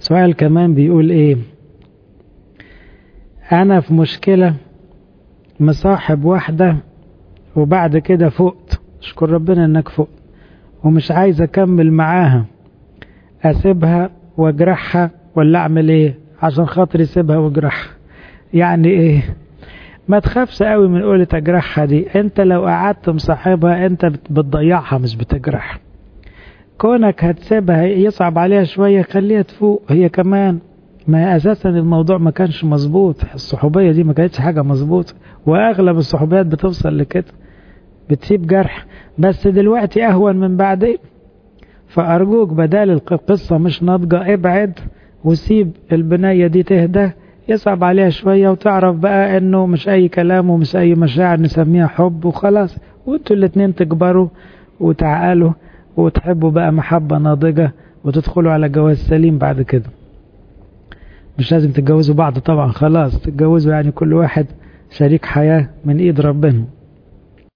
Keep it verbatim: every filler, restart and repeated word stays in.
سؤال كمان بيقول ايه، انا في مشكلة مصاحب واحدة وبعد كده فقت، اشكر ربنا انك فقت، ومش عايز اكمل معاها، اسيبها واجرحها ولا اعمل ايه عشان خاطري اسيبها واجرحها؟ يعني ايه؟ ما تخافش قوي من قولة اجرحها دي، انت لو قعدت مصاحبها انت بتضيعها مش بتجرحها. كونك هتسيبها يصعب عليها شوية، خليها تفوق هي كمان. ما اساسا الموضوع ما كانش مظبوط، الصحوبية دي ما كانتش حاجة مظبوط، واغلب الصحوبيات بتوصل لكده، بتسيب جرح. بس دلوقتي اهون من بعدين، فارجوك بدال القصة مش ناضجة ابعد وسيب البنية دي تهدى، يصعب عليها شوية وتعرف بقى انه مش اي كلام ومش اي مشاعر نسميها حب وخلاص، وانتوا الاتنين تكبروا وتعقلوا وتحبوا بقى محبة ناضجة وتدخلوا على جواز سليم بعد كده. مش لازم تتجوزوا بعض طبعا، خلاص تتجوزوا يعني كل واحد شريك حياة من ايد ربنا.